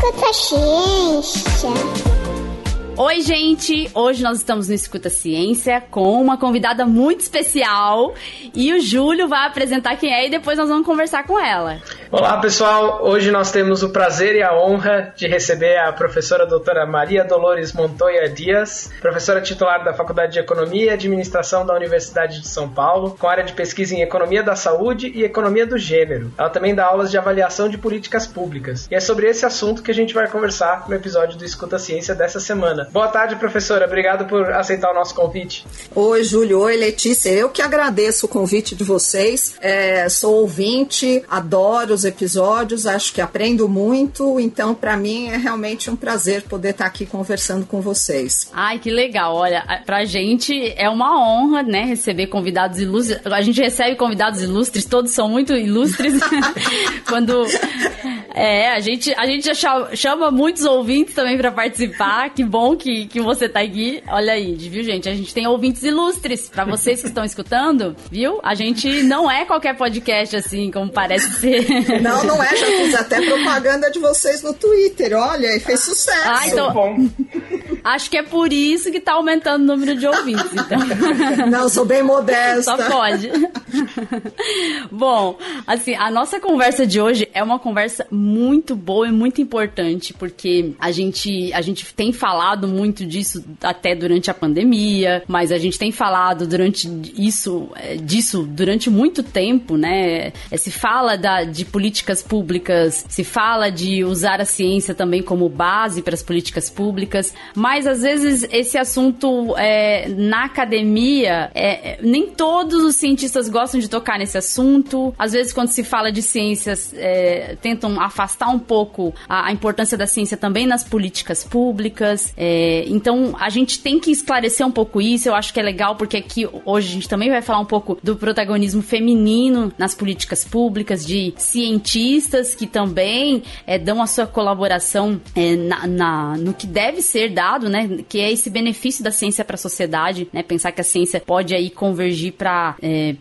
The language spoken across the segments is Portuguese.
Escuta Ciência. Oi, gente! Hoje nós estamos no Escuta Ciência com uma convidada muito especial e o Júlio vai apresentar quem é e depois nós vamos conversar com ela. Olá, pessoal! Hoje nós temos o prazer e a honra de receber a professora doutora Maria Dolores Montoya Dias, professora titular da Faculdade de Economia e Administração da Universidade de São Paulo, com área de pesquisa em Economia da Saúde e Economia do Gênero. Ela também dá aulas de avaliação de políticas públicas. E é sobre esse assunto que a gente vai conversar no episódio do Escuta Ciência dessa semana. Boa tarde, professora. Obrigado por aceitar o nosso convite. Oi, Júlio. Oi, Letícia. Eu que agradeço o convite de vocês. Sou ouvinte, adoro os episódios, acho que aprendo muito. Então, para mim, é realmente um prazer poder estar aqui conversando com vocês. Ai, que legal. Olha, pra gente é uma honra, né, receber convidados ilustres. A gente recebe convidados ilustres, todos são muito ilustres. Quando... a gente já chama muitos ouvintes também para participar. Que bom que você tá aqui. Olha aí, viu, gente? A gente tem ouvintes ilustres. Para vocês que estão escutando, viu? A gente não é qualquer podcast assim, como parece ser. Não é. Já fiz até propaganda de vocês no Twitter. Olha, e fez sucesso. Ah, então... Bom. Acho que é por isso que tá aumentando o número de ouvintes, então. Não, sou bem modesta. Só pode. Bom, assim, a nossa conversa de hoje é uma conversa muito boa e muito importante, porque a gente tem falado muito disso até durante a pandemia, mas a gente tem falado disso durante muito tempo, né? Se fala de políticas públicas, se fala de usar a ciência também como base para as políticas públicas, mas às vezes esse assunto na academia, nem todos os cientistas gostam de tocar nesse assunto. Às vezes quando se fala de ciências, tentam afastar um pouco a importância da ciência também nas políticas públicas. Então a gente tem que esclarecer um pouco isso. Eu acho que é legal porque aqui hoje a gente também vai falar um pouco do protagonismo feminino nas políticas públicas, de cientistas que também dão a sua colaboração no que deve ser dado, né? Que é esse benefício da ciência para a sociedade, né? Pensar que a ciência pode aí convergir para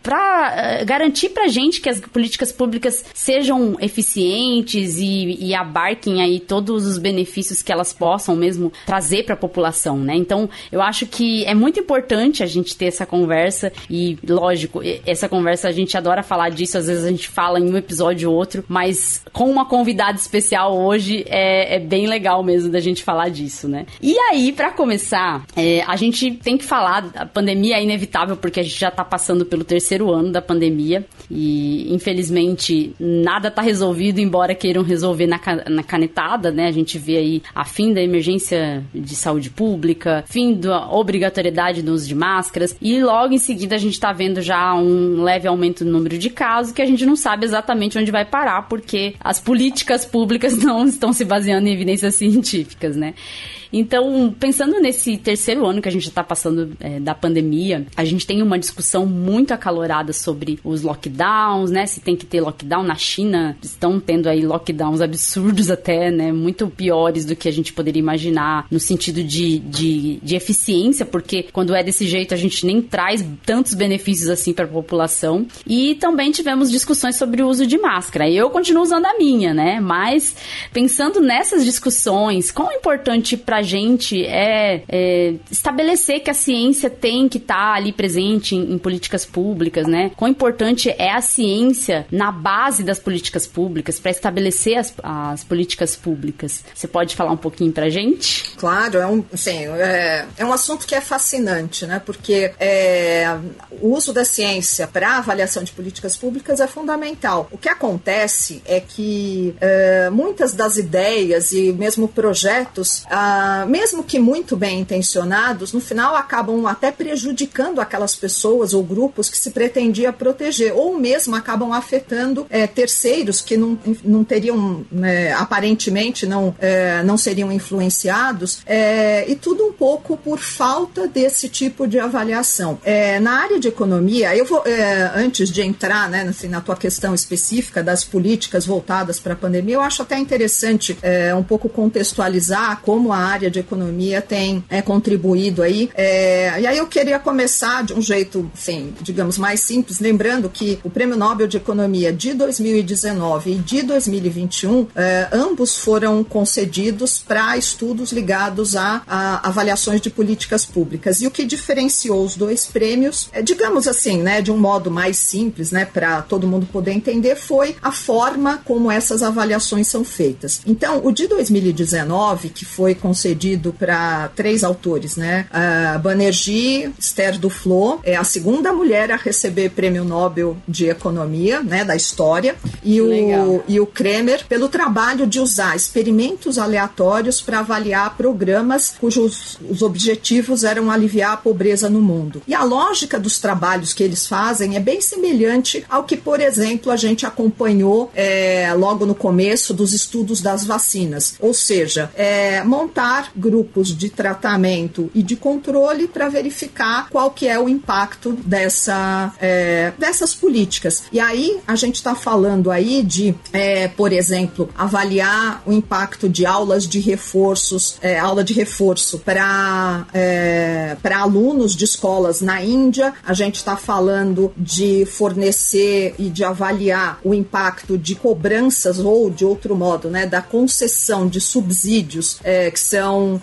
garantir pra gente que as políticas públicas sejam eficientes e abarquem aí todos os benefícios que elas possam mesmo trazer para a população, né? Então, eu acho que é muito importante a gente ter essa conversa e, lógico, essa conversa a gente adora falar disso, às vezes a gente fala em um episódio ou outro, mas com uma convidada especial hoje é bem legal mesmo da gente falar disso, né? E aí, para começar, a gente tem que falar, a pandemia é inevitável porque a gente já tá passando pelo 3º ano da pandemia e, infelizmente, nada tá resolvido, embora queiram resolver na canetada, né? A gente vê aí a fim da emergência de saúde pública, fim da obrigatoriedade do uso de máscaras e logo em seguida a gente tá vendo já um leve aumento no número de casos que a gente não sabe exatamente onde vai parar porque as políticas públicas não estão se baseando em evidências científicas, né? Então, pensando nesse 3º ano que a gente está passando da pandemia, a gente tem uma discussão muito acalorada sobre os lockdowns, né? Se tem que ter lockdown. Na China, estão tendo aí lockdowns absurdos até, né? Muito piores do que a gente poderia imaginar no sentido de eficiência, porque quando é desse jeito a gente nem traz tantos benefícios assim para a população. E também tivemos discussões sobre o uso de máscara. Eu continuo usando a minha, né? Mas pensando nessas discussões, quão importante para a gente estabelecer que a ciência tem que estar ali presente em políticas públicas, né? Quão importante é a ciência na base das políticas públicas para estabelecer as políticas públicas. Você pode falar um pouquinho pra gente? Claro, é um assunto que é fascinante, né? Porque o uso da ciência para avaliação de políticas públicas é fundamental. O que acontece é que muitas das ideias e mesmo projetos mesmo que muito bem intencionados, no final acabam até prejudicando aquelas pessoas ou grupos que se pretendia proteger, ou mesmo acabam afetando terceiros que não teriam, aparentemente não seriam influenciados, e tudo um pouco por falta desse tipo de avaliação. Na área de economia, eu vou, antes de entrar na tua questão específica das políticas voltadas para a pandemia, eu acho até interessante um pouco contextualizar como a área de economia tem contribuído aí. E aí eu queria começar de um jeito, assim, digamos, mais simples, simples, lembrando que o Prêmio Nobel de Economia de 2019 e de 2021, ambos foram concedidos para estudos ligados a avaliações de políticas públicas. E o que diferenciou os dois prêmios, digamos assim, né, de um modo mais simples, né, para todo mundo poder entender, foi a forma como essas avaliações são feitas. Então, o de 2019, que foi concedido para 3 autores, né, Banerjee, Esther Duflo, é a segunda mulher a receber Prêmio Nobel de Economia, né, da história, e o Kremer, pelo trabalho de usar experimentos aleatórios para avaliar programas cujos os objetivos eram aliviar a pobreza no mundo. E a lógica dos trabalhos que eles fazem é bem semelhante ao que, por exemplo, a gente acompanhou logo no começo dos estudos das vacinas, ou seja, montar grupos de tratamento e de controle para verificar qual que é o impacto dessas políticas. E aí a gente está falando aí de, por exemplo, avaliar o impacto de aula de reforço para alunos de escolas na Índia. A gente está falando de fornecer e de avaliar o impacto de cobranças ou, de outro modo, né, da concessão de subsídios, que são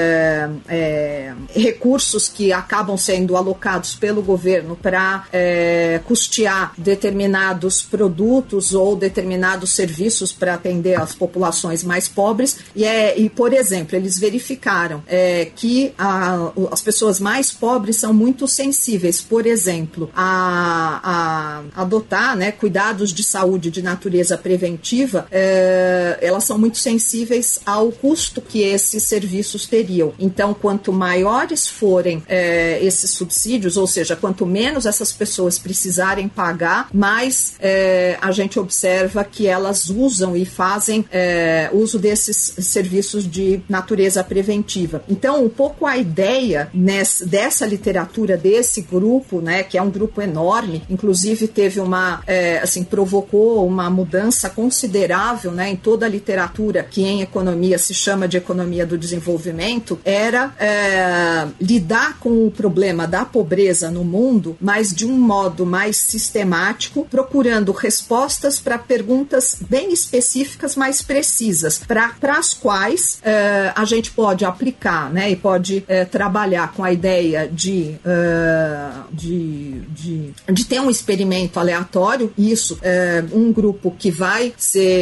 recursos que acabam sendo alocados pelo governo para custear determinados produtos ou determinados serviços para atender as populações mais pobres. E, por exemplo, eles verificaram que as pessoas mais pobres são muito sensíveis, por exemplo, a adotar, né, cuidados de saúde de natureza preventiva. Elas são muito sensíveis ao custo que esses serviços teriam. Então, quanto maiores forem esses subsídios, ou seja, quanto menos essas pessoas precisarem pagar, mais a gente observa que elas usam e fazem uso desses serviços de natureza preventiva. Então, um pouco a ideia dessa literatura, desse grupo, né, que é um grupo enorme, inclusive teve provocou uma mudança considerável, né, em toda a literatura que em economia se chama de economia do desenvolvimento, era lidar com o problema da pobreza no mundo, mas de um modo mais sistemático, procurando respostas para perguntas bem específicas, mais precisas, para as quais a gente pode aplicar, né, e pode trabalhar com a ideia de ter um experimento aleatório, isso, um grupo que vai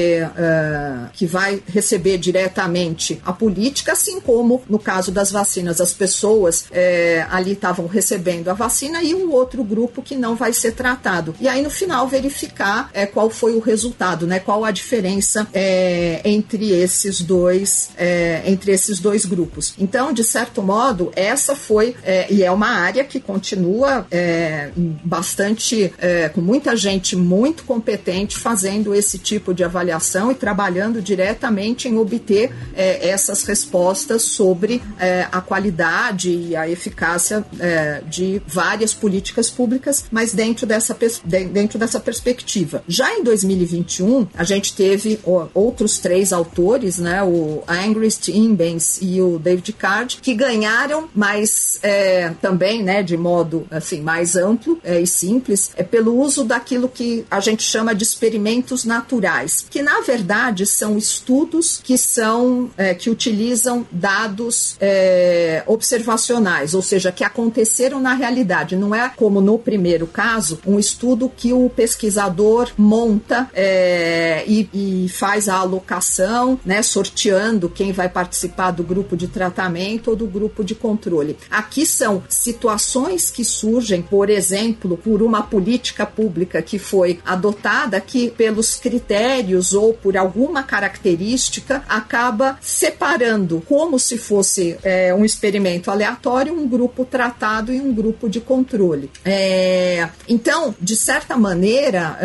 receber diretamente a política, assim como no caso das vacinas, as pessoas ali estavam recebendo a vacina, e um outro grupo que não vai ser tratado. E aí no final verificar qual foi o resultado, né, qual a diferença entre esses dois grupos. Então, de certo modo, essa foi e é uma área que continua bastante, com muita gente muito competente fazendo esse tipo de avaliação e trabalhando diretamente em obter essas respostas sobre a qualidade e a eficácia de várias políticas públicas, mas dentro dessa perspectiva. Já em 2021, a gente teve outros 3 autores, né, o Angrist, Imbens e o David Card, que ganharam, mas também, né, de modo assim, mais amplo e simples, pelo uso daquilo que a gente chama de experimentos naturais, que na verdade são estudos que utilizam dados observacionais, ou seja, que aconteceram na realidade. Não é como no primeiro caso, um estudo que o pesquisador monta e faz a alocação, né, sorteando quem vai participar do grupo de tratamento ou do grupo de controle. Aqui são situações que surgem, por exemplo, por uma política pública que foi adotada, que pelos critérios ou por alguma característica acaba separando, como se fosse um experimento aleatório, um grupo tratado e um grupo de controle. Então, de certa maneira,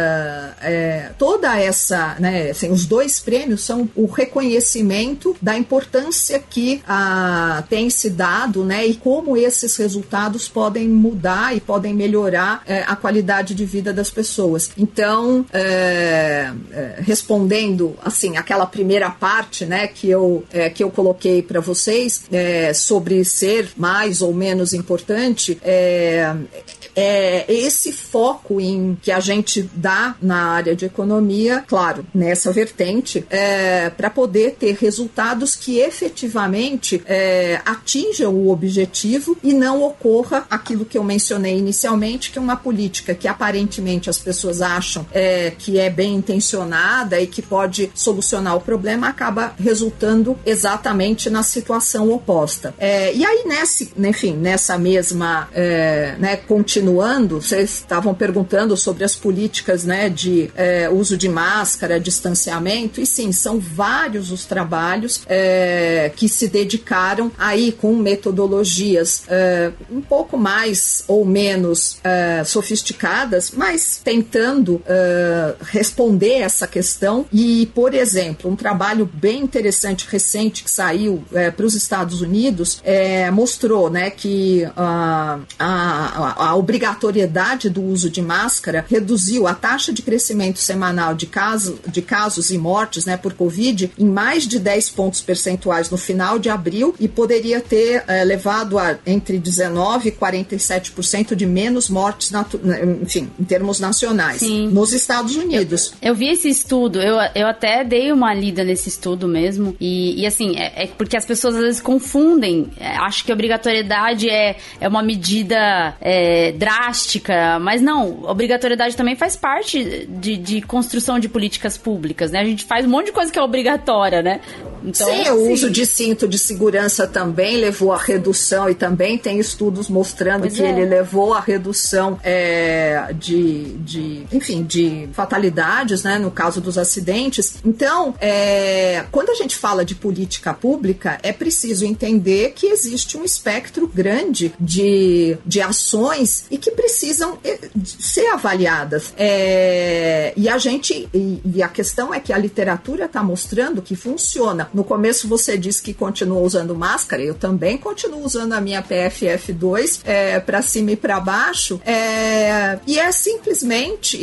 toda essa, né, assim, os 2 prêmios são o reconhecimento da importância que tem se dado, né, e como esses resultados podem mudar e podem melhorar a qualidade de vida das pessoas. Então, respondendo assim aquela primeira parte, né, que eu coloquei para vocês sobre ser mais ou menos importante, esse foco em que a gente dá na área de economia, claro, nessa vertente, para poder ter resultados que efetivamente atinjam o objetivo e não ocorra aquilo que eu mencionei inicialmente, que é uma política que aparentemente as pessoas acham que é bem intencionada e que pode solucionar o problema, acaba resultando exatamente na situação oposta. E aí, nessa mesma, continuando, vocês estavam perguntando sobre as políticas, né, de uso de máscara, distanciamento, e sim, são vários os trabalhos que se dedicaram aí com metodologias um pouco mais ou menos sofisticadas, mas tentando responder essa questão. E, por exemplo, um trabalho bem interessante, recente, que saiu para os Estados Unidos, mostrou, né, que a obrigatoriedade do uso de máscara reduziu a taxa de crescimento semanal de casos e mortes, né, por Covid em mais de 10 pontos percentuais no final de abril, e poderia ter levado a entre 19% e 47% de menos mortes, em termos nacionais, nos Estados Unidos. Eu vi esse estudo, eu até dei uma lida nesse estudo mesmo, e assim, porque as pessoas às vezes confundem, acho que a obrigatoriedade é uma medida drástica, mas não, obrigatoriedade também faz parte de construção de políticas públicas, né? A gente faz um monte de coisa que é obrigatória, né? Então, sim, o uso de cinto de segurança também levou à redução, e também tem estudos mostrando que ele levou à redução de fatalidades, né, no caso dos acidentes. Então, quando a gente fala de política pública, é preciso entender que existe um espectro grande de ações e que precisam ser avaliadas. E a questão é que a literatura está mostrando que funciona. No começo você disse que continua usando máscara, eu também continuo usando a minha PFF2 para cima e para baixo, e é simplesmente,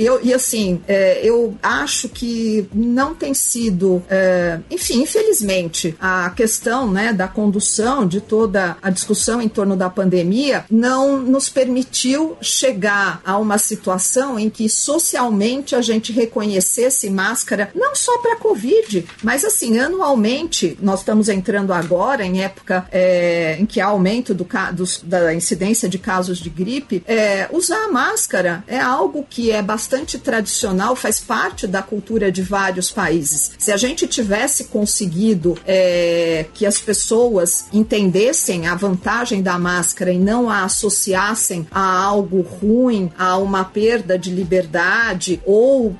eu acho que não tem sido, infelizmente, a questão, né, da condução de toda a discussão em torno da pandemia não nos permitiu chegar a uma situação em que socialmente a gente reconhecesse máscara, não só para Covid, mas assim, anualmente, nós estamos entrando agora em época em que há aumento da incidência de casos de gripe. Usar a máscara é algo que é bastante tradicional, faz parte da cultura de vários países. Se a gente tivesse conseguido que as pessoas entendessem a vantagem da máscara e não a associassem a algo ruim, a uma perda de liberdade ou,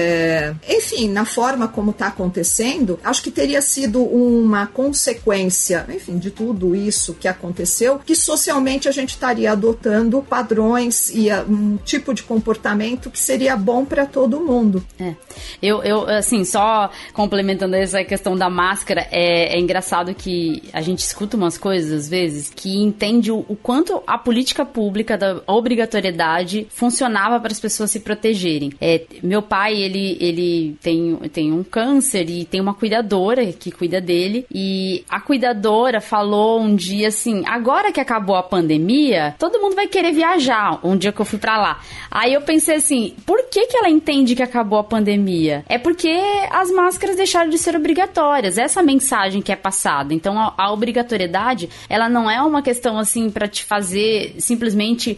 na forma como está acontecendo, acho que teria sido uma consequência, de tudo isso que aconteceu, que socialmente a gente estaria adotando padrões e um tipo de comportamento que seria bom para todo mundo. Eu assim, só complementando essa questão da máscara, é engraçado que a gente escuta umas coisas, às vezes, que entende o quanto a política pública da obrigatoriedade funcionava para as pessoas se protegerem. Meu pai, ele tem um câncer e tem uma cuidadora que cuida dele, e a cuidadora falou um dia assim, agora que acabou a pandemia, todo mundo vai querer viajar, um dia que eu fui pra lá. Aí eu pensei assim, por que ela entende que acabou a pandemia? É porque as máscaras deixaram de ser obrigatórias, essa mensagem que é passada. Então a obrigatoriedade, ela não é uma questão assim pra te fazer simplesmente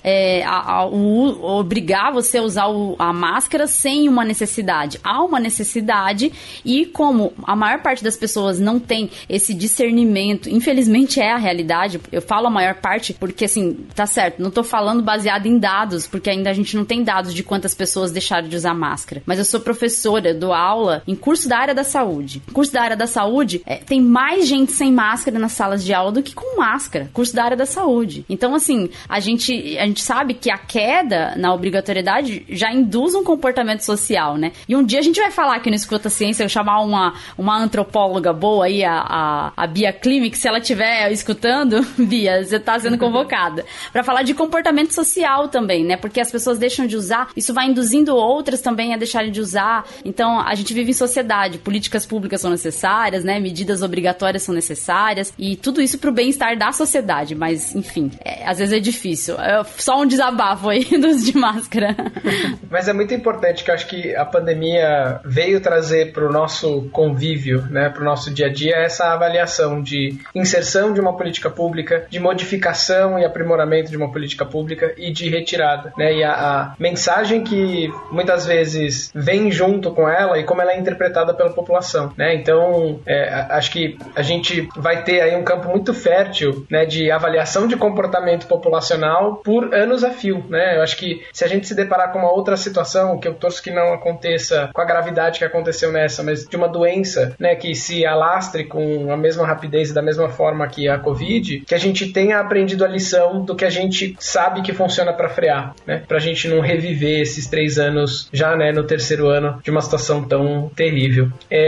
obrigar você a usar a máscara sem uma necessidade. Há uma necessidade, e como a maior parte das pessoas não tem esse discernimento, infelizmente é a realidade, eu falo a maior parte porque assim, tá certo, não tô falando baseado em dados, porque ainda a gente não tem dados de quantas pessoas deixaram de usar máscara, mas eu sou professora, eu dou aula em curso da área da saúde. Curso da área da saúde, tem mais gente sem máscara nas salas de aula do que com máscara, curso da área da saúde. Então assim, a gente sabe que a queda na obrigatoriedade já induz um comportamento social, né? E um dia a gente vai falar aqui no Escuta Ciência, eu chamar uma antropóloga boa aí, a Bia Klimek, se ela estiver escutando, Bia, você está sendo convocada, para falar de comportamento social também, né? Porque as pessoas deixam de usar, isso vai induzindo outras também a deixarem de usar. Então, a gente vive em sociedade, políticas públicas são necessárias, né? Medidas obrigatórias são necessárias, e tudo isso para o bem-estar da sociedade, mas, enfim, às vezes é difícil. Só um desabafo aí dos de máscara. Mas é muito importante, que eu acho que a pandemia veio trazer para o nosso convívio, né, para o nosso dia a dia, essa avaliação de inserção de uma política pública, de modificação e aprimoramento de uma política pública e de retirada, né, e a mensagem que muitas vezes vem junto com ela e como ela é interpretada pela população, né? Então, acho que a gente vai ter aí um campo muito fértil, né, de avaliação de comportamento populacional por anos a fio, né? Eu acho que se a gente se deparar com uma outra situação, que eu torço que não aconteça com a gravidade que aconteceu nessa, mas de uma doença, né, que se alastre com a mesma rapidez e da mesma forma que a Covid, que a gente tenha aprendido a lição do que a gente sabe que funciona para frear, né? Pra gente não reviver esses 3 anos já, né, no 3º ano de uma situação tão terrível.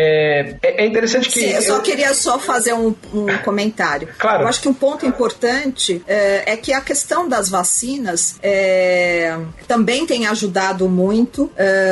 É interessante que... Sim, eu só queria fazer um comentário. Claro. Eu acho que um ponto importante é que a questão das vacinas também tem ajudado muito.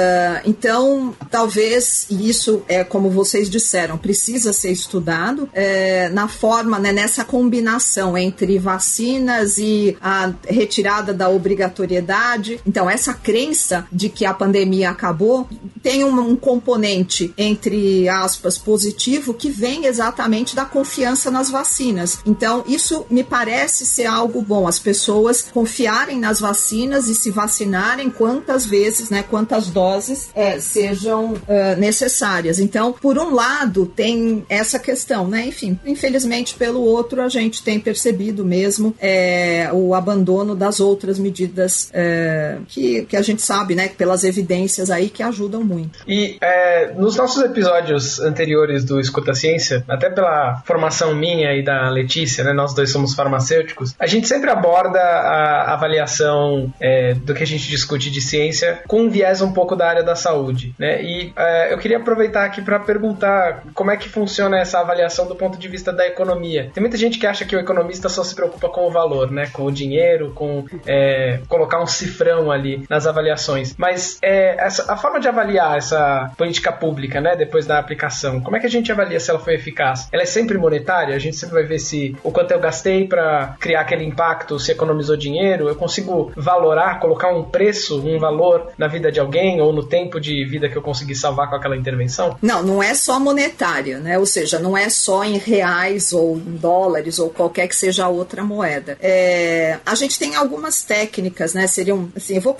Então, talvez, e isso é como vocês disseram, precisa ser estudado na forma, né, nessa combinação entre vacinas e a retirada da obrigatoriedade. Então, essa crença de que a pandemia acabou tem um componente, entre aspas, positivo, que vem exatamente da confiança nas vacinas. Então, isso me parece ser algo bom, as pessoas confiarem nas vacinas e se vacinarem quantas vezes, né, quantas doses sejam necessárias. Então, por um lado, tem essa questão, né? Enfim, infelizmente, pelo outro, a gente tem percebido mesmo o abandono das outras medidas que a gente sabe, né, pelas evidências aí, que ajudam muito. E nos nossos episódios anteriores do Escuta Ciência, até pela formação minha e da Letícia, né, nós dois somos farmacêuticos, a gente sempre aborda a avaliação do que a gente discute de ciência com um viés um pouco da área da saúde, né? E eu queria aproveitar aqui para perguntar como é que funciona essa avaliação do ponto de vista da economia. Tem muita gente que acha que o economista só se preocupa com o valor, né, com o dinheiro, com colocar um cifrão ali nas avaliações, mas a forma de avaliar essa política pública, né, depois da aplicação, como é que a gente avalia se ela foi eficaz? Ela é sempre monetária? A gente sempre vai ver se o quanto eu gastei para criar aquele impacto, se economizou dinheiro? Eu consigo valorar, colocar um preço, um valor na vida de alguém ou no tempo de vida que eu consegui salvar com aquela intervenção? Não é só monetária, né? Ou seja, não é só em reais ou em dólares ou qualquer que seja a outra moeda. A gente tem algumas técnicas, né? Seriam, assim, eu vou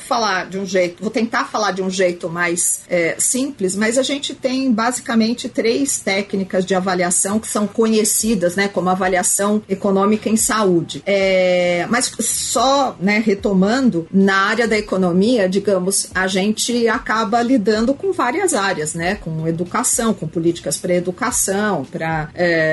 tentar falar de um jeito mais simples, mas a gente tem basicamente 3 técnicas de avaliação que são conhecidas, né, como avaliação econômica em saúde. Mas só, né, retomando, na área da economia, digamos, a gente acaba lidando com várias áreas, né, com educação, com políticas para educação, para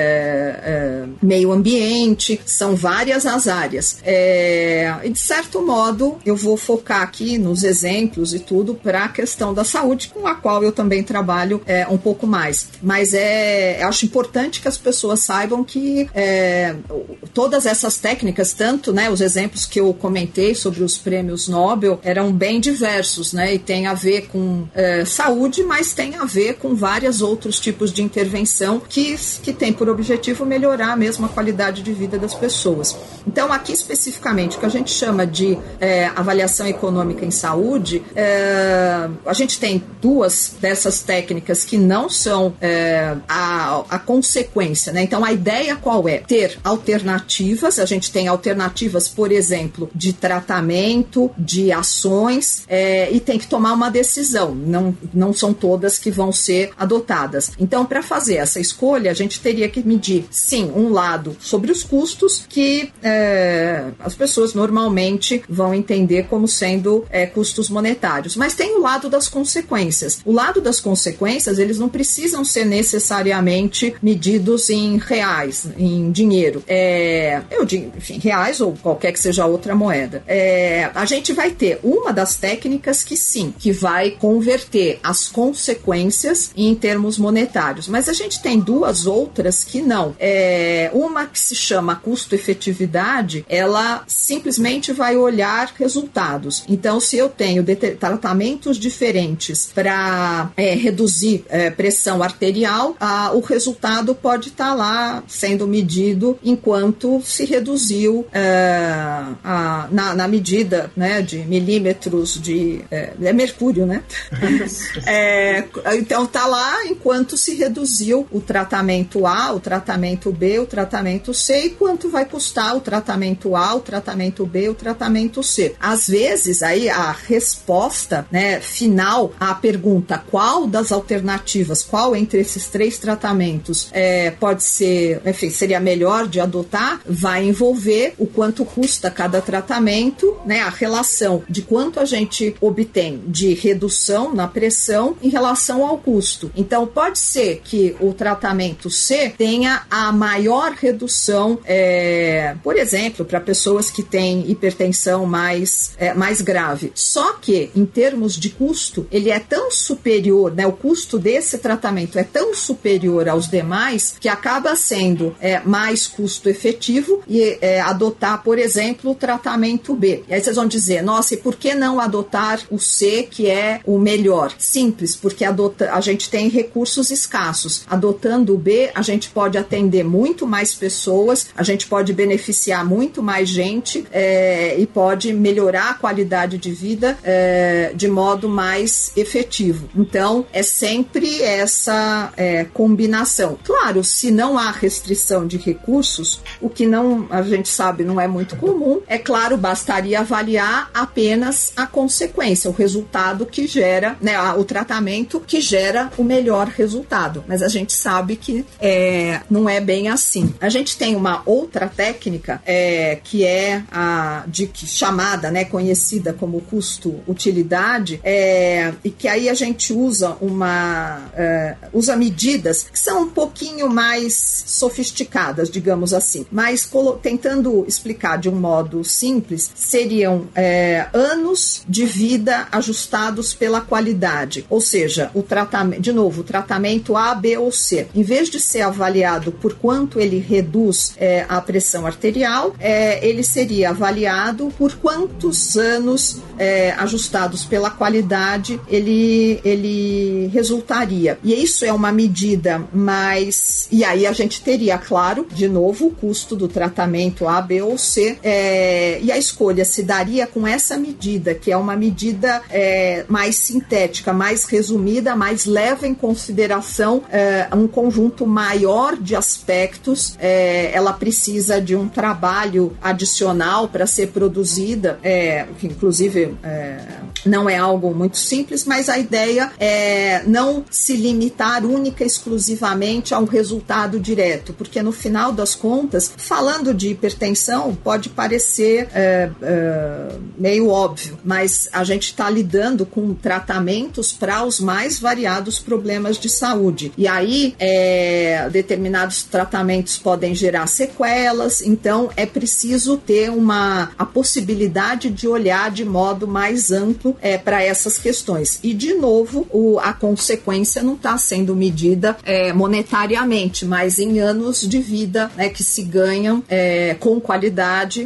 meio ambiente, são várias as áreas. E de certo modo, eu vou focar aqui nos exemplos e tudo para a questão da saúde, com a qual eu também trabalho um pouco mais. Mas eu acho importante que as pessoas saibam que todas essas técnicas, tanto, né, os exemplos que eu comentei sobre os prêmios Nobel, eram bem diversos, né, e tem a ver com saúde, mas tem a ver com vários outros tipos de intervenção que tem por objetivo melhorar mesmo a qualidade de vida das pessoas. Então, aqui especificamente, o que a gente chama de avaliação econômica em saúde, a gente tem 2 dessas técnicas que não são a consequência, né? Então, a ideia qual é? Ter alternativas. A gente tem alternativas, por exemplo, de tratamento, de ações, e tem que tomar uma decisão. Não são todas que vão ser adotadas. Então, para fazer essa escolha, a gente teria que medir, sim, um lado sobre os custos, que as pessoas normalmente vão entender como sendo custos monetários. Mas tem o lado das consequências. consequências. O lado das consequências, eles não precisam ser necessariamente medidos em reais, em dinheiro. Enfim, reais ou qualquer que seja outra moeda. A gente vai ter uma das técnicas que sim, que vai converter as consequências em termos monetários. Mas a gente tem duas outras que não. Uma que se chama custo-efetividade, ela simplesmente vai olhar resultados. Então, se eu tenho tratamentos diferentes para reduzir pressão arterial, o resultado pode estar lá sendo medido enquanto se reduziu na medida, né, de milímetros de mercúrio, né? Então tá lá enquanto se reduziu o tratamento A, o tratamento B, o tratamento C, e quanto vai custar o tratamento A, o tratamento B, o tratamento C. Às vezes aí a resposta, né, final à pergunta qual das alternativas, qual entre esses 3 tratamentos pode ser, enfim, seria melhor de adotar, vai envolver o quanto custa cada tratamento, né, a relação de quanto a gente obtém de redução na pressão em relação ao custo. Então, pode ser que o tratamento C tenha a maior redução, por exemplo, para pessoas que têm hipertensão mais grave. Só que, em termos de custo, ele é tão superior, né, o custo desse tratamento é tão superior aos demais que acaba sendo mais custo efetivo e adotar, por exemplo, o tratamento B. E aí vocês vão dizer, nossa, e por que não adotar o C, que é o melhor? Simples, porque a gente tem recursos escassos. Adotando o B, a gente pode atender muito mais pessoas, a gente pode beneficiar muito mais gente e pode melhorar a qualidade de vida de modo mais efetivo. Então, é sempre essa combinação. Claro, se não há restrição de recursos, o que não, a gente sabe, não é muito comum, é claro, bastaria avaliar apenas a consequência, o resultado que gera, né, o tratamento que gera o melhor resultado. Mas a gente sabe que não é bem assim. A gente tem uma outra técnica que é chamada, né, conhecida como custo-utilidade, e que aí a gente usa medidas que são um pouquinho mais sofisticadas, digamos assim, mas tentando explicar de um modo simples, seriam anos de vida ajustados pela qualidade, ou seja, o tratamento A, B ou C, em vez de ser avaliado por quanto ele reduz a pressão arterial, ele seria avaliado por quantos anos ajustados pela qualidade ele resultaria. E isso é uma medida mais... E aí a gente teria, claro, de novo, o custo do tratamento A, B ou C, e a escolha se daria com essa medida, que é uma medida mais sintética, mais resumida, mais leva em consideração um conjunto maior de aspectos. Ela precisa de um trabalho adicional para ser produzida, que inclusive não é algo muito simples, mas a ideia é não se limitar única e exclusivamente a um resultado direto, porque no final das contas, falando de hipertensão, pode parecer meio óbvio, mas a gente está lidando com tratamentos para os mais variados problemas de saúde. E aí, determinados tratamentos podem gerar sequelas, então é preciso ter a possibilidade de olhar de modo mais amplo para essas questões. E, de novo, a consequência não está sendo medida monetariamente, mas em anos de vida, né, que se ganham com qualidade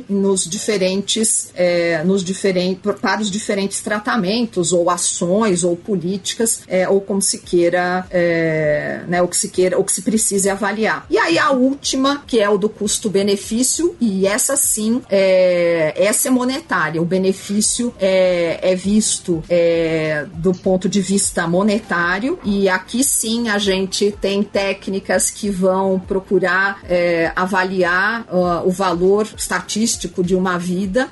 para os diferentes tratamentos ou ações ou políticas ou como se queira, né, o que se precise avaliar. E aí a última, que é o do custo-benefício, e essa sim, essa é monetária. O benefício é visto do ponto de vista monetário, e aqui sim a gente tem técnicas que vão procurar avaliar o valor estatístico de uma vida,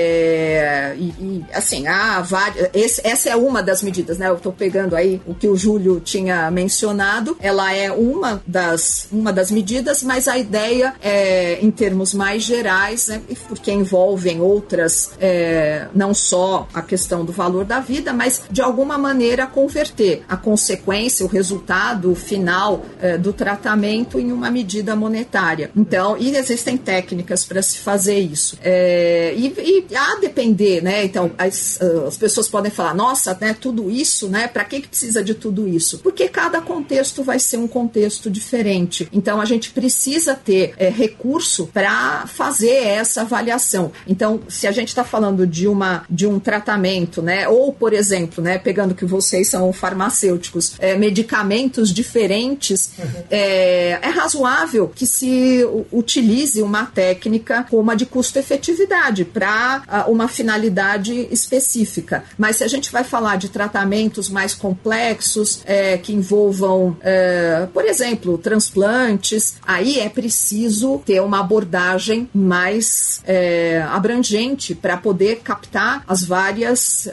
assim, essa é uma das medidas, né? Eu estou pegando aí o que o Júlio tinha mencionado, ela é uma das medidas, mas a ideia em termos mais gerais, né, porque envolvem outras, só a questão do valor da vida, mas de alguma maneira converter a consequência, o resultado final do tratamento em uma medida monetária. Então, e existem técnicas para se fazer isso. E a depender, né? Então, as pessoas podem falar, nossa, né, tudo isso, né? Para que precisa de tudo isso? Porque cada contexto vai ser um contexto diferente. Então, a gente precisa ter recurso para fazer essa avaliação. Então, se a gente está falando de um tratamento, né? Ou, por exemplo, né, pegando que vocês são farmacêuticos, medicamentos diferentes, é razoável que se utilize uma técnica como a de custo-efetividade para uma finalidade específica. Mas se a gente vai falar de tratamentos mais complexos, que envolvam, por exemplo, transplantes, aí é preciso ter uma abordagem mais abrangente para poder captar as várias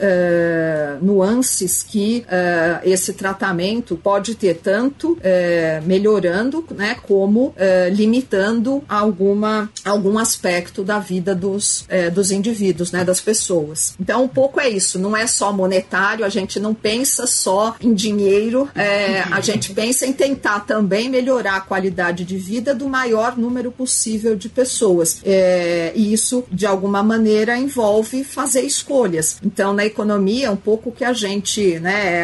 nuances que esse tratamento pode ter, tanto melhorando, né, como limitando algum aspecto da vida dos indivíduos, né, das pessoas. Então, um pouco é isso, não é só monetário, a gente não pensa só em dinheiro, a gente pensa em tentar também melhorar a qualidade de vida do maior número possível de pessoas. E isso, de alguma maneira, envolve fazer escolhas. Então, na economia, um pouco que a gente, né,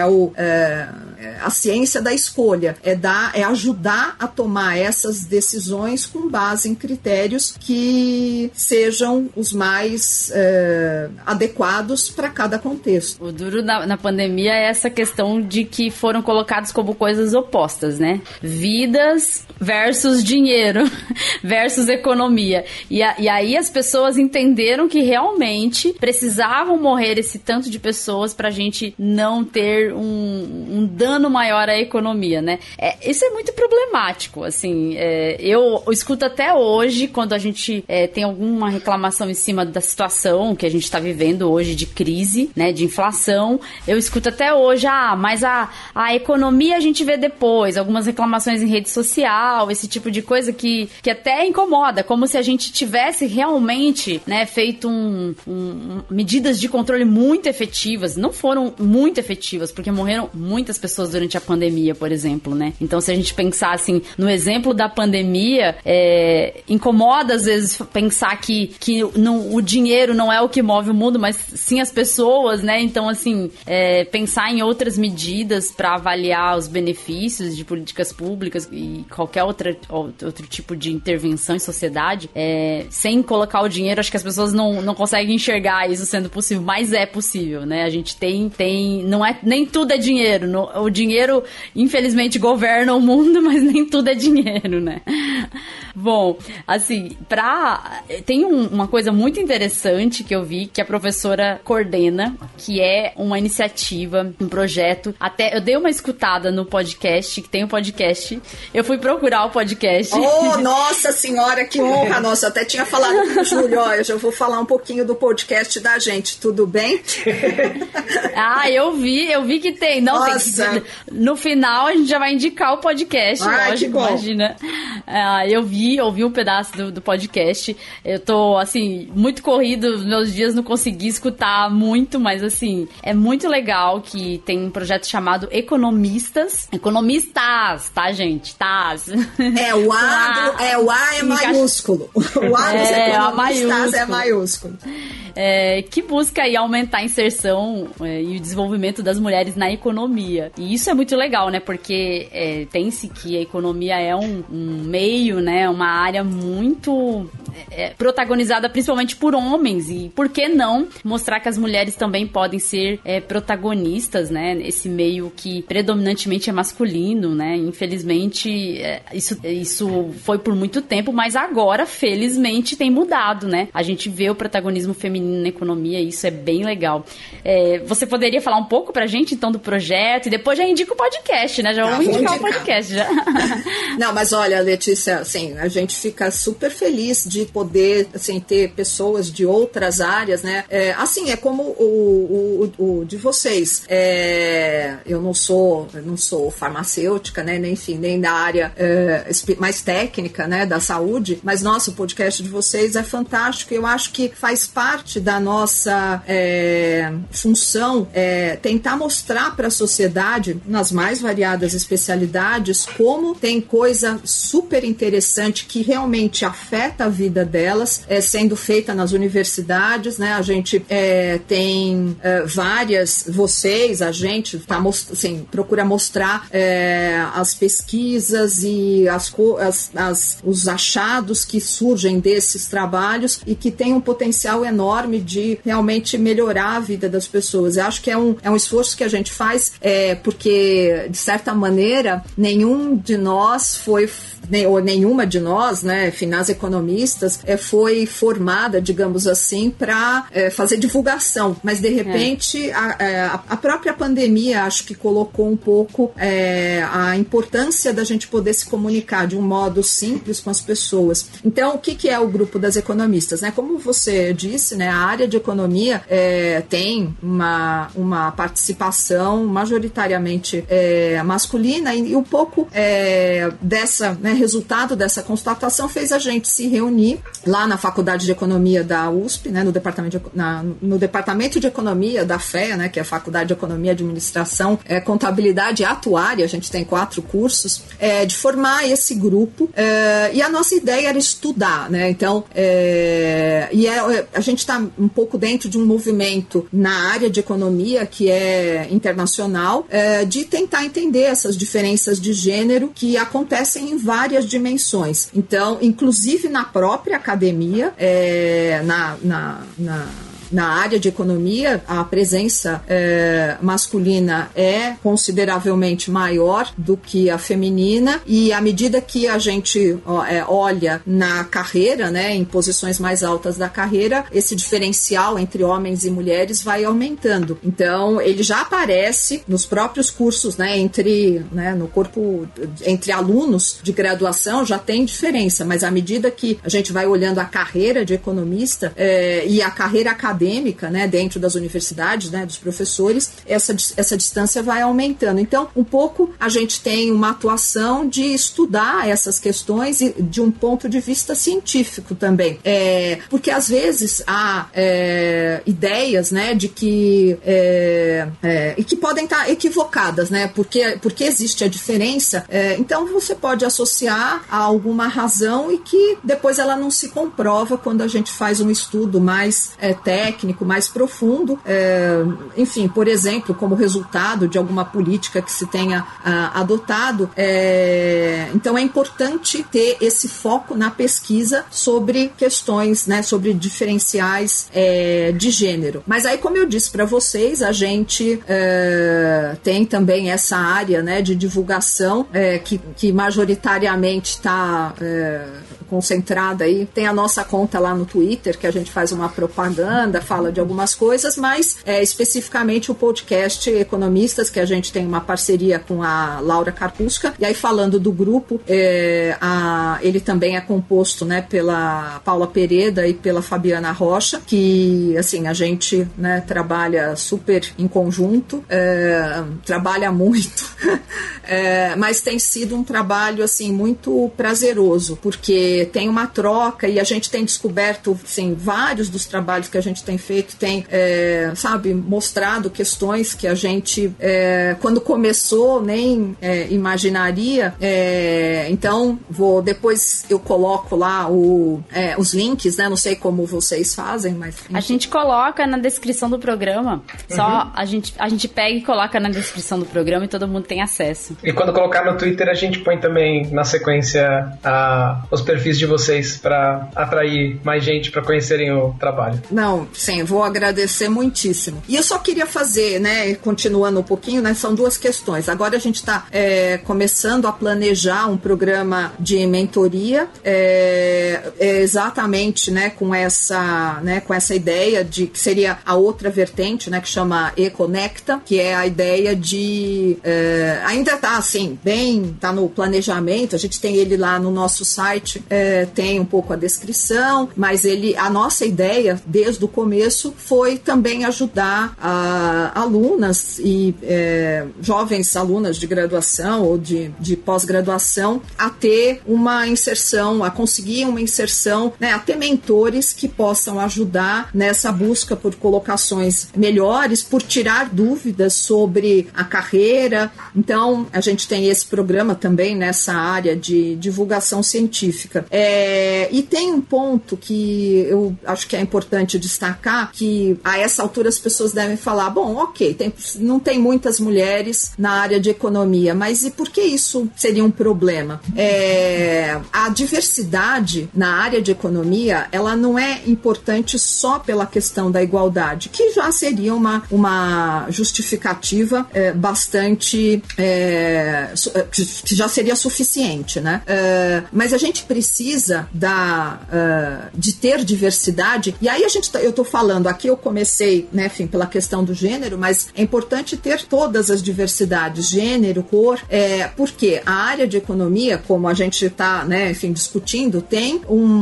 a ciência da escolha, é ajudar a tomar essas decisões com base em critérios que sejam os mais adequados para cada contexto. O duro na pandemia é essa questão de que foram colocados como coisas opostas, né? Vidas versus dinheiro, versus economia. E aí as pessoas entenderam que realmente precisavam morrer esse tanto de pessoas pra gente não ter um dano maior à economia, né? Isso é muito problemático, assim. Eu escuto até hoje, quando a gente tem alguma reclamação em cima da situação que a gente tá vivendo hoje de crise, né, de inflação, eu escuto até hoje, mas a economia a gente vê depois, algumas reclamações em rede social, esse tipo de coisa que até incomoda, como se a gente tivesse realmente, né, feito medidas de controle muito efetivas. Não foram muito efetivas, porque morreram muitas pessoas durante a pandemia, por exemplo, né? Então, se a gente pensar, assim, no exemplo da pandemia, incomoda, às vezes, pensar que o dinheiro não é o que move o mundo, mas sim as pessoas, né? Então, assim, pensar em outras medidas para avaliar os benefícios de políticas públicas e qualquer outro tipo de intervenção em sociedade, sem colocar o dinheiro, acho que as pessoas não conseguem enxergar isso sendo possível, mas é possível, né? A gente tem nem tudo é dinheiro. O dinheiro, infelizmente, governa o mundo, mas nem tudo é dinheiro, né? Bom, assim, tem uma coisa muito interessante que eu vi, que a professora coordena, que é uma iniciativa, um projeto. Até eu dei uma escutada no podcast, que tem um podcast. Eu fui procurar o podcast. Oh, nossa senhora, que honra! Nossa, eu até tinha falado com o Júlio, eu já vou falar um pouquinho do podcast da gente, tudo bem? Eu vi que tem. Não, tem. No final a gente já vai indicar o podcast, lógico, imagina. Eu ouvi um pedaço do podcast. Eu tô, assim, muito corrido, meus dias não consegui escutar muito, mas, assim, é muito legal que tem um projeto chamado Economistas, tá, gente? O A é maiúsculo. O A dos economistas é maiúsculo. Que busca aí aumentar a inserção e o desenvolvimento das mulheres na economia. E isso é muito legal, né? Porque tem-se que a economia é um meio, né? Uma área muito protagonizada principalmente por homens. E por que não mostrar que as mulheres também podem ser protagonistas, né? Esse meio que predominantemente é masculino, né? Infelizmente, isso foi por muito tempo, mas agora, felizmente, tem mudado, né? A gente vê o protagonismo feminino na economia e isso é bem legal. Você poderia falar um pouco pra gente, então, do projeto? E depois já indica o podcast, né? Já vamos indicar o podcast, já. Não, mas olha, Letícia, assim, a gente fica super feliz de de poder, assim, ter pessoas de outras áreas, né? Assim, é como o de vocês. Eu não sou farmacêutica, né? Nem da área mais técnica, né? Da saúde, mas, nossa, o podcast de vocês é fantástico. Eu acho que faz parte da nossa função tentar mostrar para a sociedade, nas mais variadas especialidades, como tem coisa super interessante que realmente afeta a vida delas, sendo feita nas universidades, né? A gente tem várias, a gente procura mostrar as pesquisas e os achados que surgem desses trabalhos e que tem um potencial enorme de realmente melhorar a vida das pessoas. Eu acho que é um esforço que a gente faz porque, de certa maneira, nenhum de nós ou nenhuma de nós, né, finais economistas, foi formada, digamos assim, para fazer divulgação, mas de repente a própria pandemia acho que colocou um pouco a importância da gente poder se comunicar de um modo simples com as pessoas. Então, o que é o grupo das economistas, né? Como você disse, né, a área de economia tem uma participação majoritariamente masculina e um pouco dessa, né, resultado dessa constatação fez a gente se reunir lá na Faculdade de Economia da USP, né, no Departamento de Economia da FEA, né, que é a Faculdade de Economia, Administração, Contabilidade e Atuária. A gente tem 4 cursos, de formar esse grupo, e a nossa ideia era estudar, né? Então, a gente está um pouco dentro de um movimento na área de economia que é internacional, de tentar entender essas diferenças de gênero que acontecem em várias dimensões. Então, inclusive na própria academia, na área de economia, a presença masculina é consideravelmente maior do que a feminina, e à medida que a gente olha na carreira, né, em posições mais altas da carreira, esse diferencial entre homens e mulheres vai aumentando. Então, ele já aparece nos próprios cursos, né, no corpo, entre alunos de graduação, já tem diferença, mas à medida que a gente vai olhando a carreira de economista e a carreira acadêmica, né, dentro das universidades, né, dos professores, essa distância vai aumentando. Então, um pouco a gente tem uma atuação de estudar essas questões e de um ponto de vista científico também. Porque às vezes há ideias, né, de que e que podem estar equivocadas, né, porque existe a diferença, então você pode associar a alguma razão e que depois ela não se comprova quando a gente faz um estudo mais técnico, mais profundo, enfim, por exemplo, como resultado de alguma política que se tenha adotado. Então é importante ter esse foco na pesquisa sobre questões, né, sobre diferenciais de gênero. Mas aí, como eu disse para vocês, a gente tem também essa área, né, de divulgação que majoritariamente está concentrada aí. Tem a nossa conta lá no Twitter, que a gente faz uma propaganda, fala de algumas coisas, mas especificamente o podcast Economistas, que a gente tem uma parceria com a Laura Karpuska, e aí falando do grupo, ele também é composto, né, pela Paula Pereda e pela Fabiana Rocha, que, assim, a gente, né, trabalha super em conjunto, trabalha muito, mas tem sido um trabalho, assim, muito prazeroso, porque tem uma troca e a gente tem descoberto, assim, vários dos trabalhos que a gente tem feito, tem, mostrado questões que a gente, quando começou, nem imaginaria. Então, depois eu coloco lá os links, né? Não sei como vocês fazem, mas... A gente coloca na descrição do programa. Só a gente pega e coloca na descrição do programa e todo mundo tem acesso. E quando colocar no Twitter, a gente põe também na sequência os perfis de vocês para atrair mais gente para conhecerem o trabalho. Não, sim, vou agradecer muitíssimo. E eu só queria fazer, né, continuando um pouquinho, né, são duas questões. Agora a gente está começando a planejar um programa de mentoria, exatamente, né, com essa ideia de que seria a outra vertente, né, que chama E-Conecta, que é a ideia de ainda está assim, está no planejamento, a gente tem ele lá no nosso site, tem um pouco a descrição, mas a nossa ideia desde o começo foi também ajudar alunas e jovens alunas de graduação ou de pós-graduação a ter uma inserção, a conseguir uma inserção, né, a ter mentores que possam ajudar nessa busca por colocações melhores, por tirar dúvidas sobre a carreira. Então, a gente tem esse programa também nessa área de divulgação científica. E tem um ponto que eu acho que é importante destacar, que a essa altura as pessoas devem falar, bom, ok, não tem muitas mulheres na área de economia, mas e por que isso seria um problema? A diversidade na área de economia, ela não é importante só pela questão da igualdade, que já seria uma justificativa bastante que já seria suficiente, né? Mas a gente precisa de ter diversidade, e aí eu estou falando, aqui eu comecei, né, enfim, pela questão do gênero, mas é importante ter todas as diversidades, gênero, cor, porque a área de economia, como a gente está, né, enfim, discutindo, tem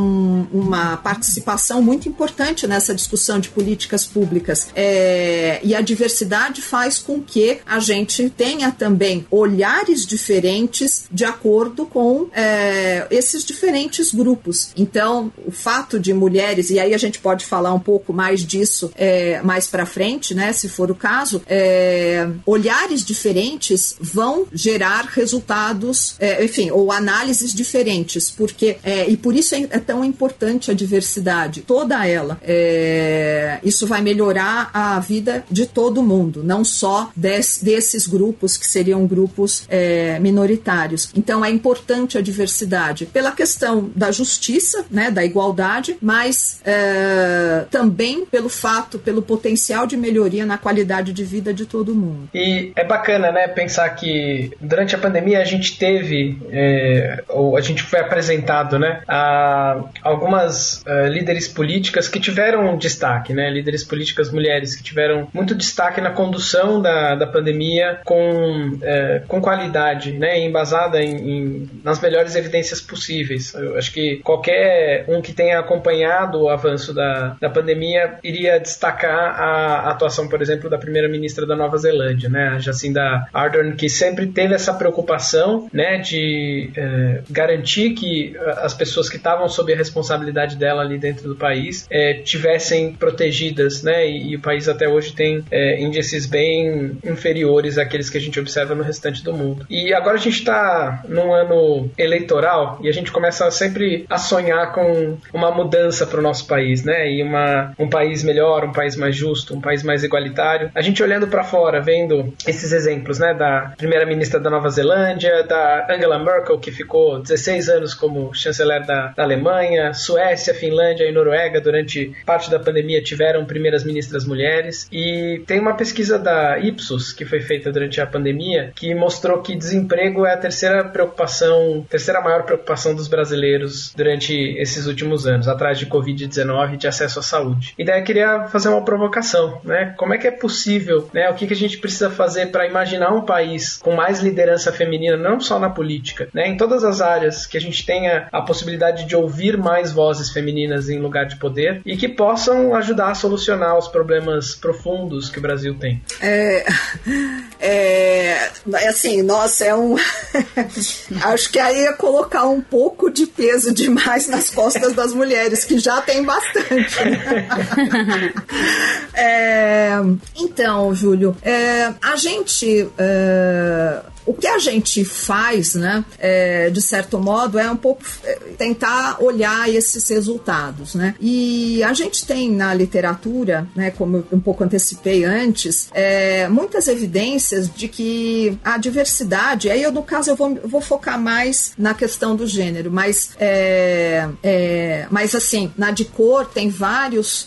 uma participação muito importante nessa discussão de políticas públicas, e a diversidade faz com que a gente tenha também olhares diferentes de acordo com esses diferentes grupos. Então, o fato de mulheres, e aí a gente pode falar um pouco mais disso mais para frente, né, se for o caso, olhares diferentes vão gerar resultados, enfim, ou análises diferentes, porque e por isso é tão importante a diversidade, toda ela. Isso vai melhorar a vida de todo mundo, não só desses grupos que seriam grupos minoritários. Então é importante a diversidade pela questão da justiça, né, da igualdade, mas também pelo potencial de melhoria na qualidade de vida de todo mundo. E é bacana, né, pensar que durante a pandemia a gente teve, ou a gente foi apresentado, né, a algumas líderes políticas que tiveram destaque, né, líderes políticas mulheres que tiveram muito destaque na condução da pandemia com qualidade, né, embasada nas melhores evidências possíveis. Eu acho que qualquer um que tenha acompanhado o avanço da pandemia iria destacar a atuação, por exemplo, da primeira-ministra da Nova Zelândia, né, a Jacinda Ardern, que sempre teve essa preocupação, né, de garantir que as pessoas que estavam sob a responsabilidade dela ali dentro do país tivessem protegidas, né, e o país até hoje tem índices bem inferiores àqueles que a gente observa no restante do mundo. E agora a gente está num ano eleitoral e a gente começa sempre a sonhar com uma mudança para o nosso país, né, e um país melhor, um país mais justo, um país mais igualitário. A gente olhando para fora, vendo esses exemplos, né, da primeira-ministra da Nova Zelândia, da Angela Merkel, que ficou 16 anos como chanceler da Alemanha, Suécia, Finlândia e Noruega, durante parte da pandemia, tiveram primeiras ministras mulheres. E tem uma pesquisa da Ipsos, que foi feita durante a pandemia, que mostrou que desemprego é a terceira maior preocupação dos brasileiros durante esses últimos anos, atrás de Covid-19 e de acesso à saúde. E daí eu queria fazer uma provocação, né? Como é que é possível, né? O que a gente precisa fazer para imaginar um país com mais liderança feminina, não só na política, né? Em todas as áreas, que a gente tenha a possibilidade de ouvir mais vozes femininas em lugar de poder e que possam ajudar a solucionar os problemas profundos que o Brasil tem. Assim, nossa, acho que aí ia colocar um pouco de peso demais nas costas das mulheres, que já tem bastante, né? Então, Júlio, a gente... O que a gente faz, né, de certo modo, é um pouco tentar olhar esses resultados, né? E a gente tem na literatura, né, como eu um pouco antecipei antes, muitas evidências de que a diversidade, aí no caso eu vou focar mais na questão do gênero, mas assim, na de cor tem vários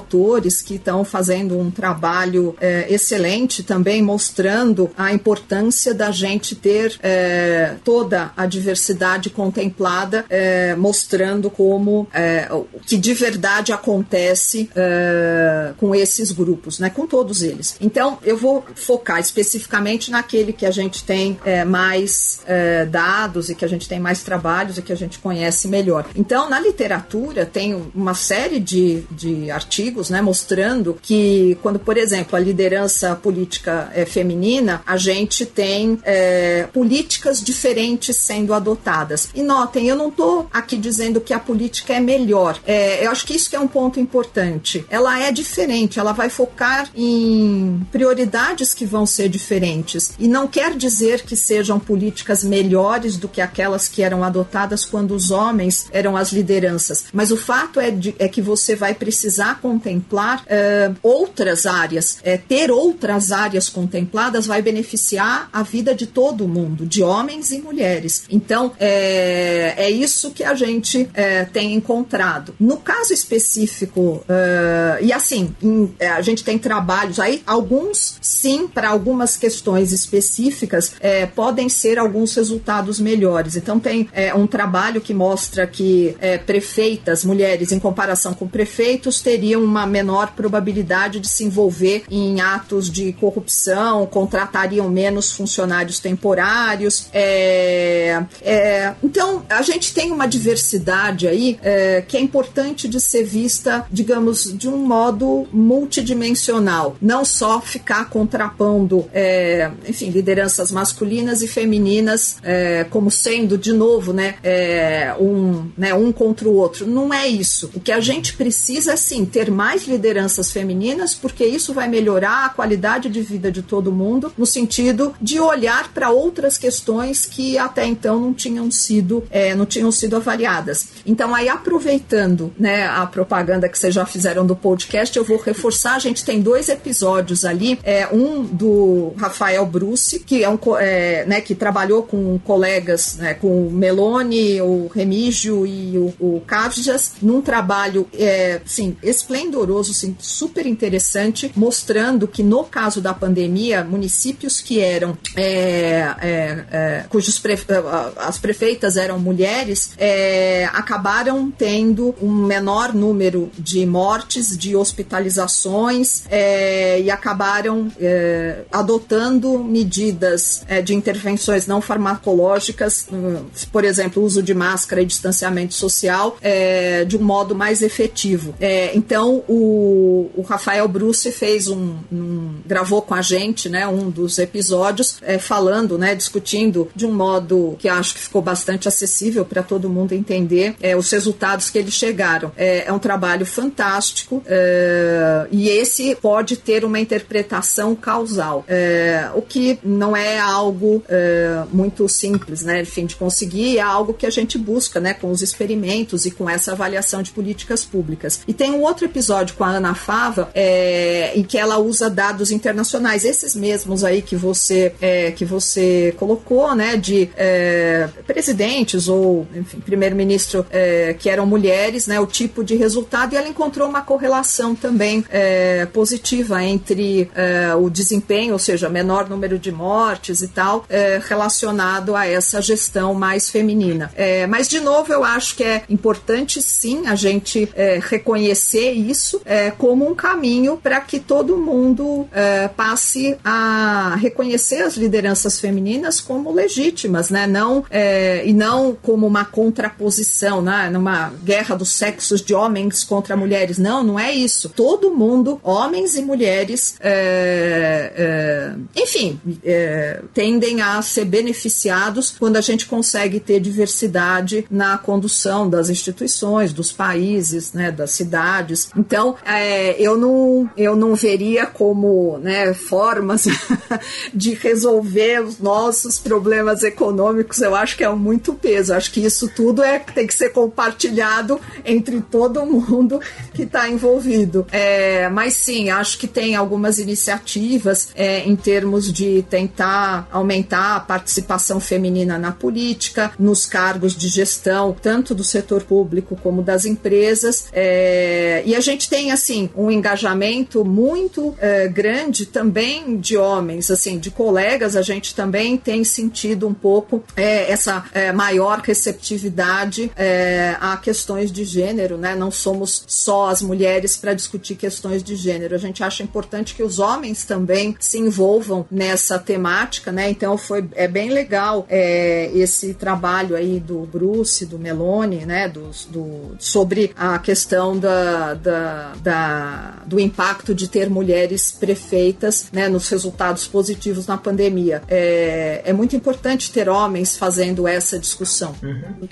autores que estão fazendo um trabalho excelente também, mostrando a importância importância da gente ter toda a diversidade contemplada, mostrando como que de verdade acontece com esses grupos, né, com todos eles. Então, eu vou focar especificamente naquele que a gente tem mais dados e que a gente tem mais trabalhos e que a gente conhece melhor. Então, na literatura, tem uma série de artigos, né, mostrando que quando, por exemplo, a liderança política é feminina, a gente tem políticas diferentes sendo adotadas. E notem, eu não estou aqui dizendo que a política é melhor. Eu acho que isso que é um ponto importante. Ela é diferente, ela vai focar em prioridades que vão ser diferentes. E não quer dizer que sejam políticas melhores do que aquelas que eram adotadas quando os homens eram as lideranças. Mas o fato é que você vai precisar contemplar outras áreas. Ter outras áreas contempladas vai beneficiar a vida de todo mundo, de homens e mulheres. Então, é isso que a gente tem encontrado. No caso específico, e assim, a gente tem trabalhos aí, alguns sim, para algumas questões específicas, podem ser alguns resultados melhores. Então, tem um trabalho que mostra que prefeitas, mulheres, em comparação com prefeitos, teriam uma menor probabilidade de se envolver em atos de corrupção, contratariam menos funcionários temporários. Então, a gente tem uma diversidade aí que é importante de ser vista, digamos, de um modo multidimensional. Não só ficar contrapondo, enfim, lideranças masculinas e femininas como sendo, de novo, um contra o outro. Não é isso. O que a gente precisa, sim, ter mais lideranças femininas, porque isso vai melhorar a qualidade de vida de todo mundo, no sentido de olhar para outras questões que até então não tinham sido avaliadas. Então, aí, aproveitando, né, a propaganda que vocês já fizeram do podcast, eu vou reforçar. A gente tem 2 episódios ali, um do Rafael Bruce, que que trabalhou com colegas, né, com o Meloni, o Remígio e o Kavjas, num trabalho esplendoroso, assim, super interessante, mostrando que no caso da pandemia, municípios que eram as prefeitas eram mulheres, acabaram tendo um menor número de mortes, de hospitalizações, e acabaram adotando medidas de intervenções não farmacológicas, por exemplo, uso de máscara e distanciamento social, de um modo mais efetivo. Então, o Rafael Bruce gravou com a gente, né, um dos episódios, falando, né, discutindo de um modo que acho que ficou bastante acessível para todo mundo entender os resultados que eles chegaram. É um trabalho fantástico, e esse pode ter uma interpretação causal, o que não é algo muito simples, né, enfim, de conseguir. É algo que a gente busca, né, com os experimentos e com essa avaliação de políticas públicas. E tem um outro episódio com a Ana Fava, em que ela usa dados internacionais, esses mesmos aí que você colocou, né, de presidentes ou, enfim, primeiro-ministro que eram mulheres, né, o tipo de resultado, e ela encontrou uma correlação também positiva entre o desempenho, ou seja, menor número de mortes e tal, relacionado a essa gestão mais feminina. Mas, de novo, eu acho que é importante, sim, a gente reconhecer isso como um caminho para que todo mundo passe a reconhecer as lideranças femininas como legítimas, né? E não como uma contraposição, né? Numa guerra dos sexos de homens contra mulheres. Não é isso. Todo mundo, homens e mulheres, tendem a ser beneficiados quando a gente consegue ter diversidade na condução das instituições, dos países, né, das cidades. Então, eu não veria como, né, formas de resolver os nossos problemas econômicos. Eu acho que é muito peso. Eu acho que isso tudo tem que ser compartilhado entre todo mundo que está envolvido. Mas sim, acho que tem algumas iniciativas em termos de tentar aumentar a participação feminina na política, nos cargos de gestão, tanto do setor público como das empresas. E a gente tem, assim, um engajamento muito grande também de homens, assim, de colegas colegas, a gente também tem sentido um pouco essa maior receptividade a questões de gênero, né? Não somos só as mulheres para discutir questões de gênero. A gente acha importante que os homens também se envolvam nessa temática, né? Então é bem legal esse trabalho aí do Bruce, do Meloni, né? Sobre a questão do impacto de ter mulheres prefeitas, né? Nos resultados positivos na pandemia. É muito importante ter homens fazendo essa discussão. Uhum.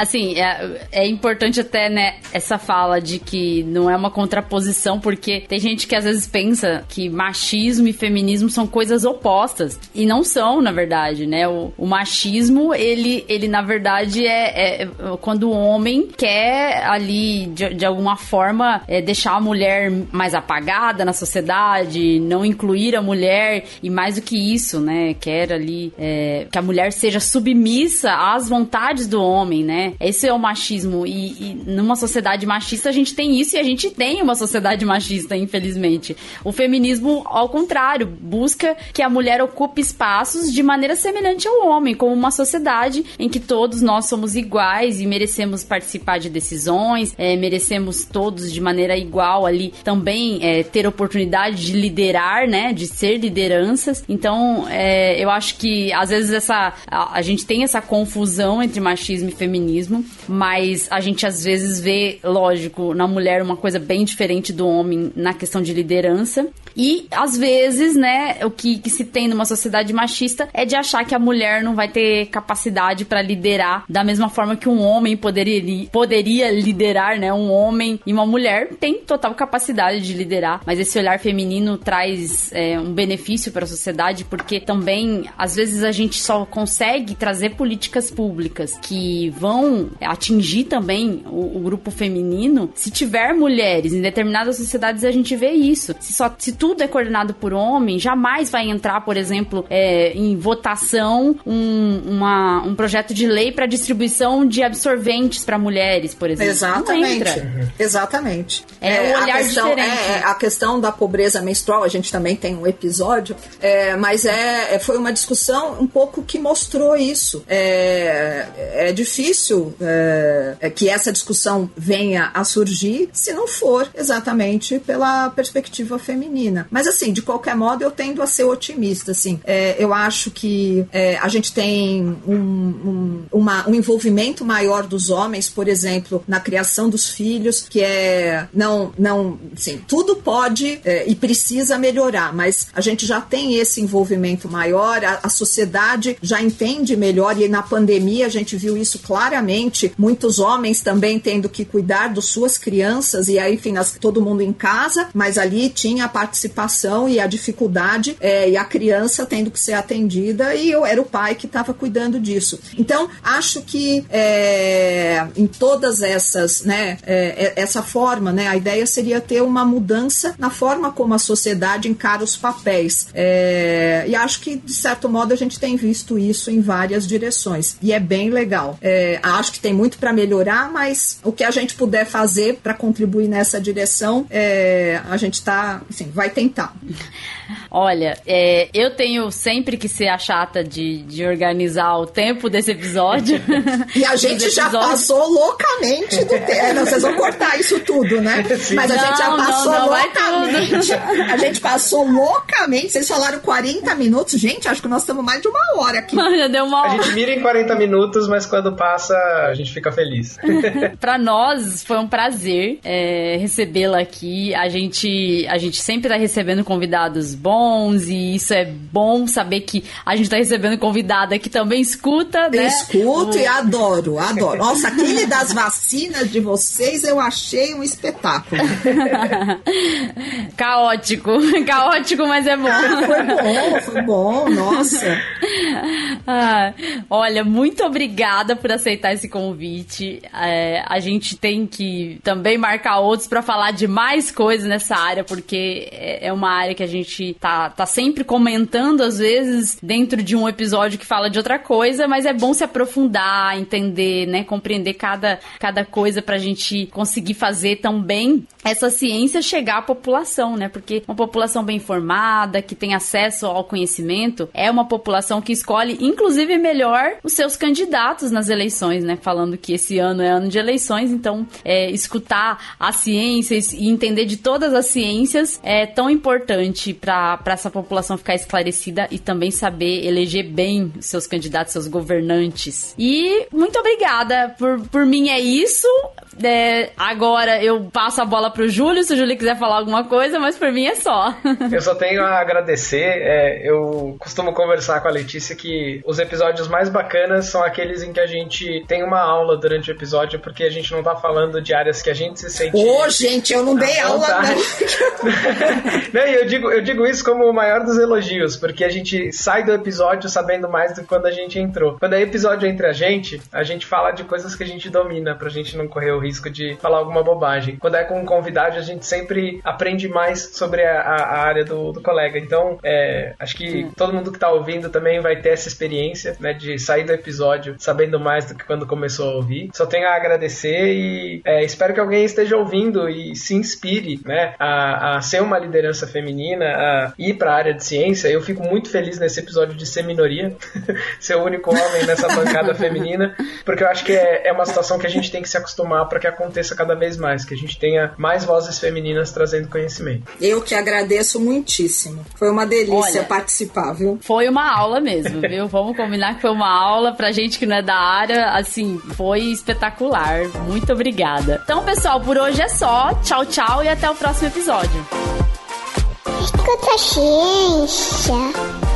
É importante até, né, essa fala de que não é uma contraposição, porque tem gente que às vezes pensa que machismo e feminismo são coisas opostas, e não são, na verdade, né? O machismo, ele na verdade é quando o homem quer ali, de alguma forma, deixar a mulher mais apagada na sociedade, não incluir a mulher, e mais do que isso, né? Quer ali que a mulher seja submissa às vontades do homem, né? Esse é o machismo, e numa sociedade machista a gente tem isso, e a gente tem uma sociedade machista, infelizmente. O feminismo, ao contrário, busca que a mulher ocupe espaços de maneira semelhante ao homem, como uma sociedade em que todos nós somos iguais e merecemos participar de decisões, merecemos todos de maneira igual ali também ter oportunidade de liderar, né? De ser lideranças. Então, eu acho que às vezes a gente tem essa confusão entre machismo e feminismo, mas a gente às vezes vê, lógico, na mulher uma coisa bem diferente do homem na questão de liderança. E, às vezes, né, o que se tem numa sociedade machista é de achar que a mulher não vai ter capacidade para liderar da mesma forma que um homem poderia liderar, né? Um homem e uma mulher tem total capacidade de liderar, mas esse olhar feminino traz um benefício para a sociedade, porque também, às vezes, a gente só consegue trazer políticas públicas que vão atingir também o grupo feminino se tiver mulheres. Em determinadas sociedades a gente vê isso. Se tudo é coordenado por homem, jamais vai entrar, por exemplo, em votação um projeto de lei para distribuição de absorventes para mulheres, por exemplo. Exatamente. Não entra. Exatamente. Um olhar diferente. A questão da pobreza menstrual, a gente também tem um episódio, mas foi uma discussão um pouco que mostrou isso. É difícil que essa discussão venha a surgir se não for exatamente pela perspectiva feminina. Mas, assim, de qualquer modo, eu tendo a ser otimista, assim. Eu acho que a gente tem um envolvimento maior dos homens, por exemplo, na criação dos filhos, que assim, tudo pode e precisa melhorar, mas a gente já tem esse envolvimento maior, a sociedade já entende melhor, e na pandemia a gente viu isso claramente, muitos homens também tendo que cuidar das suas crianças, e aí, enfim, todo mundo em casa, mas ali tinha a participação e a dificuldade, e a criança tendo que ser atendida, e eu era o pai que estava cuidando disso. Então, acho que em todas essas, né, essa forma, né, a ideia seria ter uma mudança na forma como a sociedade encara os papéis. E acho que, de certo modo, a gente tem visto isso em várias direções. E é bem legal. Acho que tem muito para melhorar, mas o que a gente puder fazer para contribuir nessa direção, a gente assim, vai tentar. Olha, eu tenho sempre que ser a chata de organizar o tempo desse episódio. E a gente já passou loucamente do tempo. Vocês vão cortar isso tudo, né? Sim. Mas a gente já passou loucamente. A gente passou loucamente. Vocês falaram 40 minutos. Gente, acho que nós estamos mais de uma hora aqui. Já deu uma hora. A gente mira em 40 minutos, mas quando passa, a gente fica feliz. Pra nós, foi um prazer recebê-la aqui. A gente sempre tá recebendo convidados bons, e isso é bom saber que a gente tá recebendo convidada que também escuta, né? Escuto e adoro. Nossa, aquele das vacinas de vocês eu achei um espetáculo. Caótico, mas é bom. Foi bom, nossa. Olha, muito obrigada por aceitar esse convite. A gente tem que também marcar outros para falar de mais coisas nessa área, porque é uma área que a gente tá sempre comentando, às vezes, dentro de um episódio que fala de outra coisa, mas é bom se aprofundar, entender, né, compreender cada coisa pra gente conseguir fazer também essa ciência chegar à população, né, porque uma população bem informada, que tem acesso ao conhecimento, é uma população que escolhe, inclusive, melhor os seus candidatos nas eleições, né, falando que esse ano é ano de eleições, então escutar as ciências e entender de todas as ciências é tão importante para essa população ficar esclarecida e também saber eleger bem os seus candidatos, seus governantes. E muito obrigada, por mim é isso. Agora eu passo a bola pro Júlio, se o Júlio quiser falar alguma coisa, mas por mim é só. Eu só tenho a agradecer. Eu costumo conversar com a Letícia que os episódios mais bacanas são aqueles em que a gente tem uma aula durante o episódio, porque a gente não tá falando de áreas que a gente se sente... Gente, eu não dei aula, não. Eu digo isso como o maior dos elogios, porque a gente sai do episódio sabendo mais do que quando a gente entrou. Quando é episódio entre a gente fala de coisas que a gente domina, pra gente não correr o risco de falar alguma bobagem. Quando é com um convidado, a gente sempre aprende mais sobre a área do colega. Então, acho que todo mundo que tá ouvindo também vai ter essa experiência, né, de sair do episódio sabendo mais do que quando começou a ouvir. Só tenho a agradecer e espero que alguém esteja ouvindo e se inspire, né, a ser uma liderança feminina, a ir para a área de ciência. Eu fico muito feliz nesse episódio de ser minoria, ser o único homem nessa bancada feminina, porque eu acho que é uma situação que a gente tem que se acostumar para que aconteça cada vez mais, que a gente tenha mais vozes femininas trazendo conhecimento. Eu que agradeço muitíssimo. Foi uma delícia participar, viu? Foi uma aula mesmo, viu? Vamos combinar que foi uma aula pra gente que não é da área, assim, foi espetacular. Muito obrigada. Então, pessoal, por hoje é só. Tchau, tchau e até o próximo episódio. Escuta a ciência.